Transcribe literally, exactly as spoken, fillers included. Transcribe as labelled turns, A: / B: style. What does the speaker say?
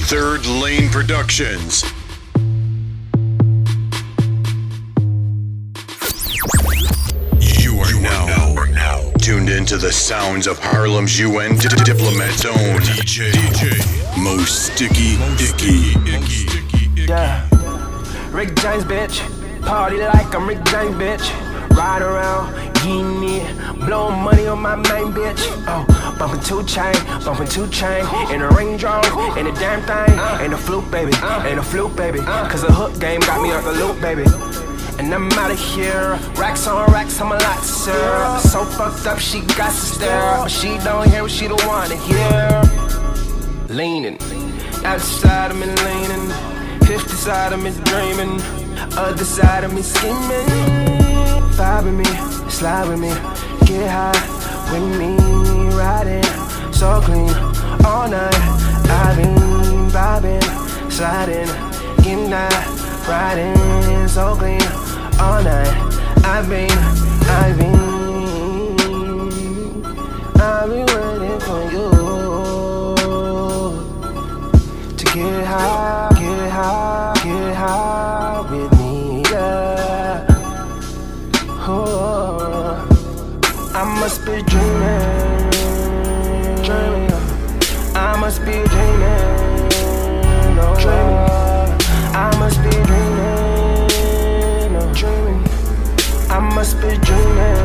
A: Third Lane Productions. You are, you now, are now, now tuned into the sounds of Harlem's U N d- Diplomat Zone. D J, D J, Most Sticky Icky. Icky.
B: Yeah, Rick James, bitch. Party like I'm Rick James, bitch. Ride around, getting it, blowing money on my main bitch. Oh, bumping two chain, bumping two chain, in a Range Rover, in a damn thing, ain't a fluke, baby, ain't a fluke, baby. Cause the hook game got me off the loop, baby. And I'm out of here, racks on racks, I'm a lot to serve. So fucked up, she got to stare, but she don't hear what she don't wanna hear. Leaning, outside of me leaning, fifty side of me dreaming, other side of me scheming. Vibe with me, slide with me, get high with me, riding so clean all night. I've been vibing, sliding, getting high, riding so clean all night. I've been, I've been, I've been waiting for you to get high, get high, get high with me, yeah. Oh, I must be dreaming, dreaming. I must be dreaming, oh, dreaming. I must be dreaming, oh, dreaming. I must be dreaming.